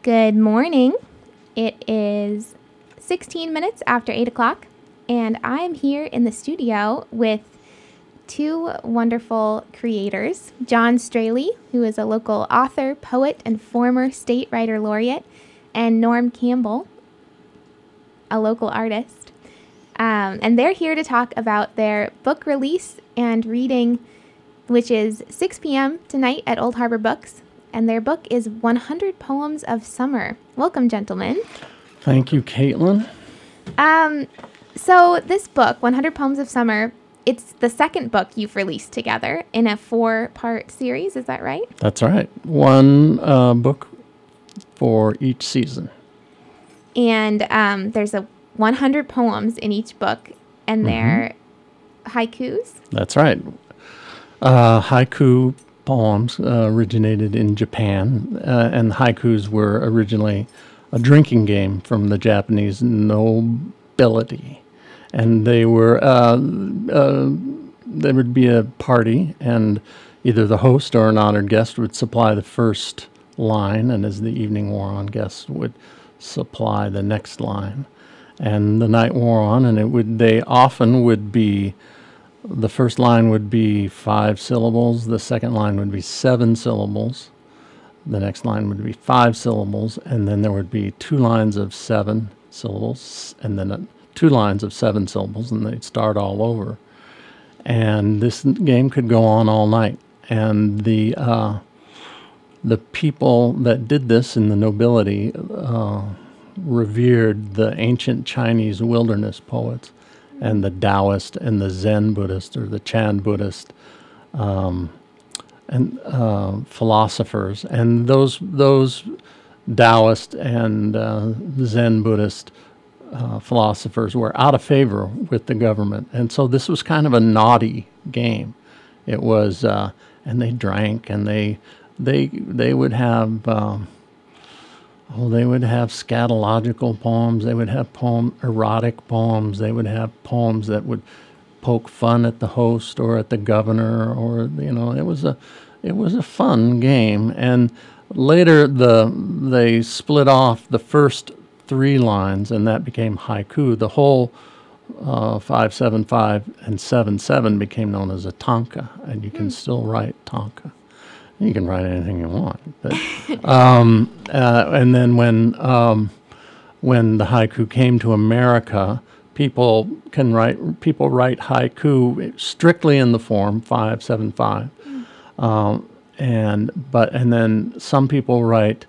Good morning. It is 16 minutes after 8 o'clock, and I'm here in the studio with two wonderful creators, John Straley, who is a local author, poet, and former state writer laureate, and Norm Campbell, a local artist. And they're here to talk about their book release and reading, which is 6 p.m. tonight at Old Harbor Books. And their book is 100 Poems of Summer. Welcome, gentlemen. Thank you, Caitlin. So this book, 100 Poems of Summer, it's the second book you've released together in a 4-part series. Is that right? That's right. One book for each season. And there's 100 poems in each book, and they're haikus. That's right. Haiku poems originated in Japan, and haikus were originally a drinking game from the Japanese nobility. And they were there would be a party, and either the host or an honored guest would supply the first line, and as the evening wore on, guests would supply the next line. And the night wore on, and they often would be, the first line would be 5 syllables, the second line would be 7 syllables, the next line would be 5 syllables, and then there would be 2 lines of 7 syllables, and then 2 lines of 7 syllables, and they'd start all over. And this game could go on all night. And the people that did this in the nobility revered the ancient Chinese wilderness poets and the Taoist and the Zen Buddhist or the Chan Buddhist and philosophers. And those Taoist and Zen Buddhist philosophers were out of favor with the government. And so this was kind of a naughty game. It was, and they drank, and they would have they would have scatological poems. They would have erotic poems. They would have poems that would poke fun at the host or at the governor, or it was a fun game. And later they split off the first 3 lines, and that became haiku. The whole 5-7-5 and 7-7 became known as a tanka, and you can still write tanka. You can write anything you want, but and then when the haiku came to America, people write haiku strictly in the form 5-7-5, and then some people write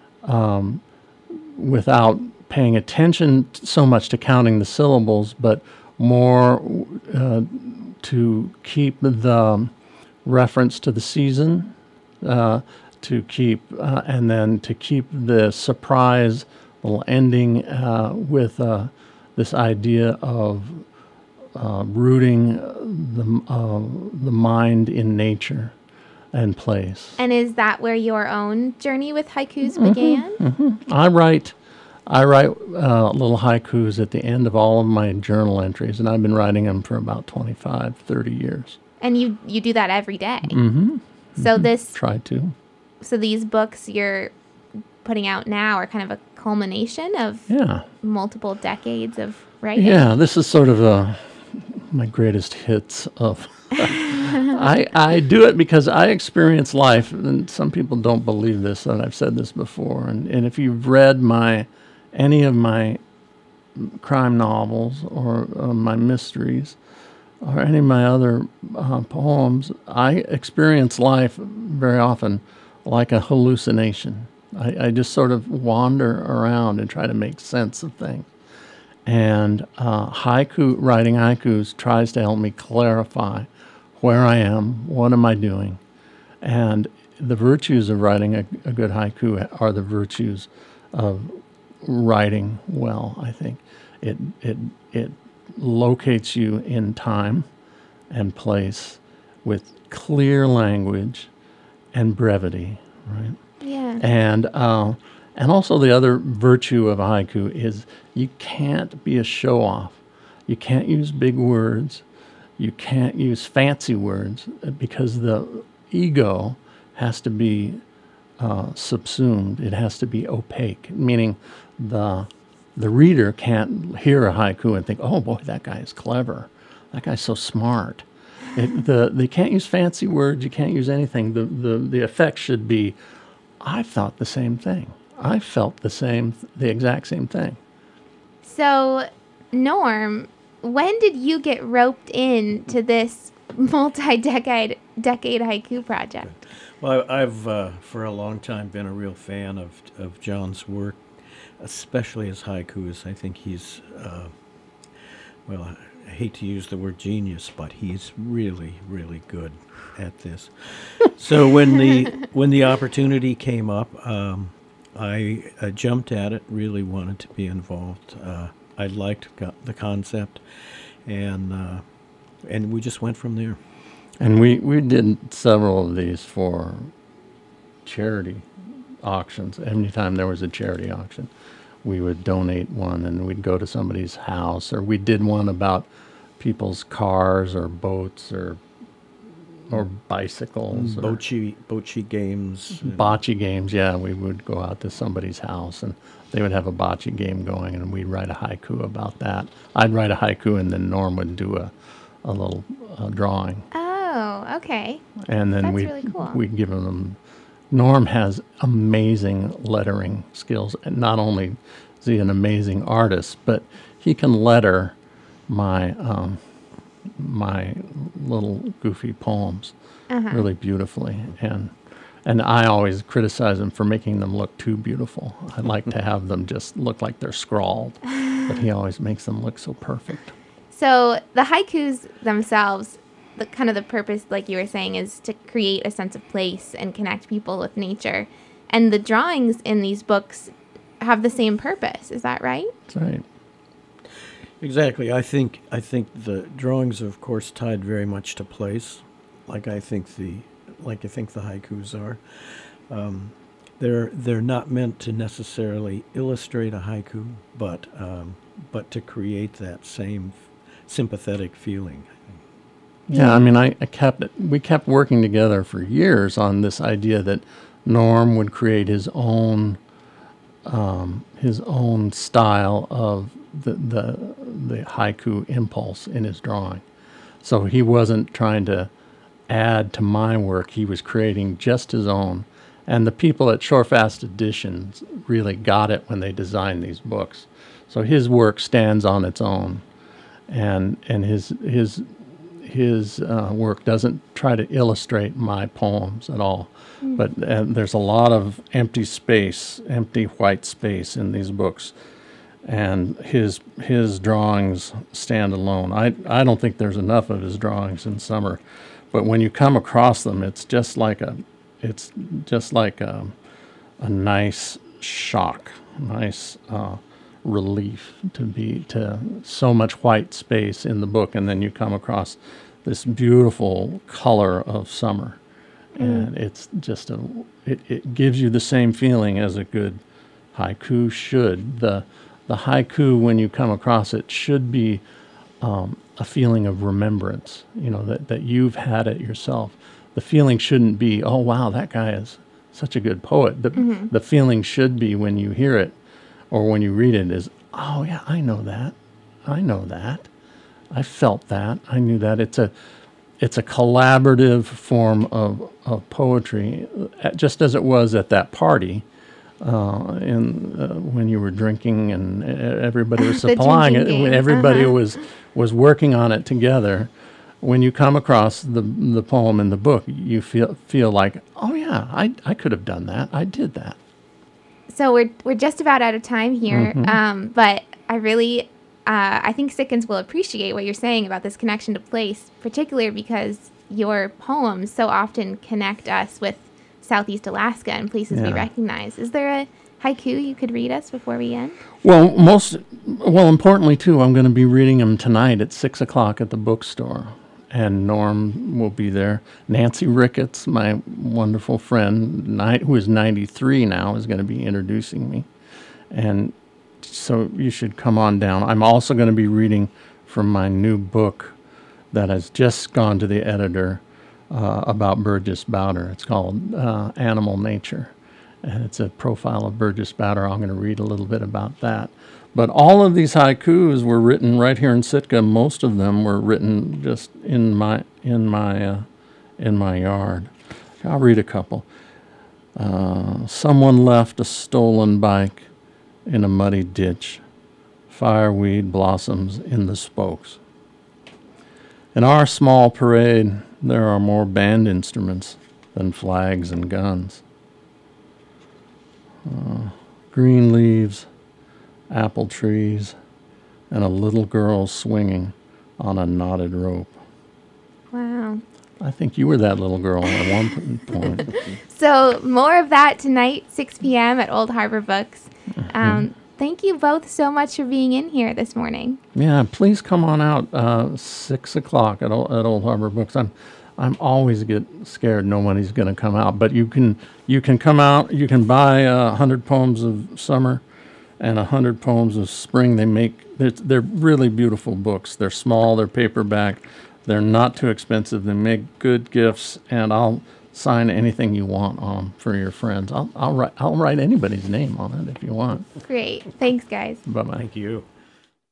without paying attention so much to counting the syllables, but more to keep the reference to the season. To keep the surprise little ending with this idea of rooting the mind in nature and place. And is that where your own journey with haikus began? I write little haikus at the end of all of my journal entries, and I've been writing them for about 25, 30 years. And you do that every day? Mm-hmm. So Try to. So these books you're putting out now are kind of a culmination of multiple decades of writing? Yeah, this is sort of my greatest hits of... I do it because I experience life, and some people don't believe this, and I've said this before, and if you've read any of my crime novels or my mysteries, or any of my other poems, I experience life very often like a hallucination. I just sort of wander around and try to make sense of things. And writing haikus tries to help me clarify where I am, what am I doing. And the virtues of writing a good haiku are the virtues of writing well, I think. It locates you in time and place with clear language and brevity, right? Yeah. And also the other virtue of a haiku is you can't be a show-off. You can't use big words. You can't use fancy words because the ego has to be subsumed. It has to be opaque, meaning the reader can't hear a haiku and think, "Oh boy, that guy is clever. That guy's so smart." They can't use fancy words. You can't use anything. The effect should be, "I thought the same thing. I felt the exact same thing." So, Norm, when did you get roped into this multi-decade haiku project? Well, I've for a long time been a real fan of John's work, especially his haikus. I think he's, well, I hate to use the word genius, but he's really, really good at this. So when the opportunity came up, I jumped at it. Really wanted to be involved. I liked the concept, and we just went from there. And we did several of these for charity auctions. Anytime there was a charity auction, we would donate one, and we'd go to somebody's house, or we did one about people's cars or boats or bicycles. Bocce games. Bocce games, yeah. We would go out to somebody's house, and they would have a bocce game going, and we'd write a haiku about that. I'd write a haiku, and then Norm would do a little drawing. Oh, okay. And then That's really cool. we'd give them. Norm has amazing lettering skills. And not only is he an amazing artist, but he can letter my my little goofy poems really beautifully. And I always criticize him for making them look too beautiful. I like to have them just look like they're scrawled, but he always makes them look so perfect. So the haikus themselves, the purpose, like you were saying, is to create a sense of place and connect people with nature. And the drawings in these books have the same purpose. Is that right? That's right. Exactly. I think the drawings are, of course, tied very much to place, like I think the haikus are. They're not meant to necessarily illustrate a haiku, but to create that same sympathetic feeling. Yeah, I mean, we kept working together for years on this idea that Norm would create his own style of the haiku impulse in his drawing. So he wasn't trying to add to my work. He was creating just his own. And the people at Shorefast Editions really got it when they designed these books. So his work stands on its own, and his work doesn't try to illustrate my poems at all. But there's a lot of empty white space in these books, and his drawings stand alone. I don't think there's enough of his drawings in Summer, but when you come across them, it's just like a nice shock, nice relief to so much white space in the book, and then you come across this beautiful color of summer, and it's just it gives you the same feeling as a good haiku should. The haiku, when you come across it, should be a feeling of remembrance, that you've had it yourself. The feeling shouldn't be, oh wow, that guy is such a good poet. The feeling should be, when you hear it or when you read it, is, oh yeah, I know that. I felt that. I knew that. It's a collaborative form of poetry, just as it was at that party, when you were drinking and everybody was supplying it. When everybody was working on it together. When you come across the poem in the book, you feel like, oh yeah, I could have done that. I did that. So we're just about out of time here, but I think Sickens will appreciate what you're saying about this connection to place, particularly because your poems so often connect us with Southeast Alaska and places we recognize. Is there a haiku you could read us before we end? Well, importantly too, I'm going to be reading them tonight at 6:00 at the bookstore. And Norm will be there. Nancy Ricketts, my wonderful friend, who is 93 now, is going to be introducing me. And so you should come on down. I'm also going to be reading from my new book that has just gone to the editor about Burgess Bowder. It's called Animal Nature. and it's a profile of Burgess Batter. I'm going to read a little bit about that. But all of these haikus were written right here in Sitka. Most of them were written just in my yard. I'll read a couple. Someone left a stolen bike in a muddy ditch. Fireweed blossoms in the spokes. In our small parade, there are more band instruments than flags and guns. Green leaves, apple trees, and a little girl swinging on a knotted rope. Wow. I think you were that little girl at one point. So more of that tonight, 6 p.m. at Old Harbor Books. Thank you both so much for being in here this morning. Yeah, please come on out 6 o'clock at Old Harbor Books. I'm always get scared nobody's going to come out, but you can come out. You can buy 100 poems of summer and 100 poems of spring. They're really beautiful books. They're small. They're paperback. They're not too expensive. They make good gifts, and I'll sign anything you want on for your friends. I'll write anybody's name on it if you want. Great. Thanks, guys. Bye bye. Thank you.